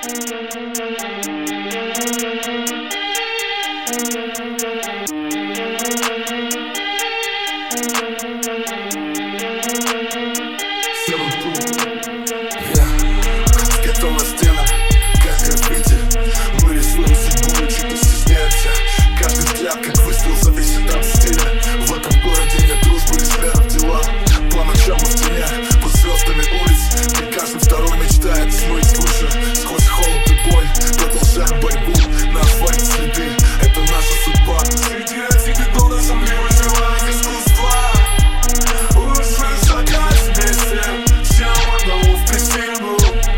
Где-то на стенах, как граффити, мы рисуем судьбу и чуть не стесняемся. Каждый взгляд, как выстрел, зависит от стиля. В этом городе нет дружбы, лишь вера в дела. По ночам в тени, под звездами улиц, где каждый второй мечтает смыть выше. Сквозь холод и боль продолжаем борьбу, на асфальте следы, это наша судьба. Среди этих бетон на земле выживает искусство. Услышать вместе, чем одному в присягу.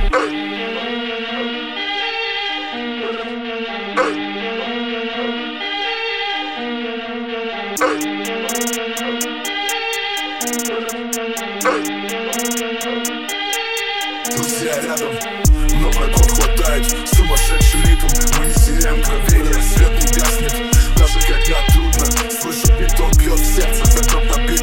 Друзья рядом, но врагов хватает, сумасшедший ритм. Мы не теряем мгновения, свет не гаснет, даже когда трудно. Слышу, бетон бьет в сердце, закроп на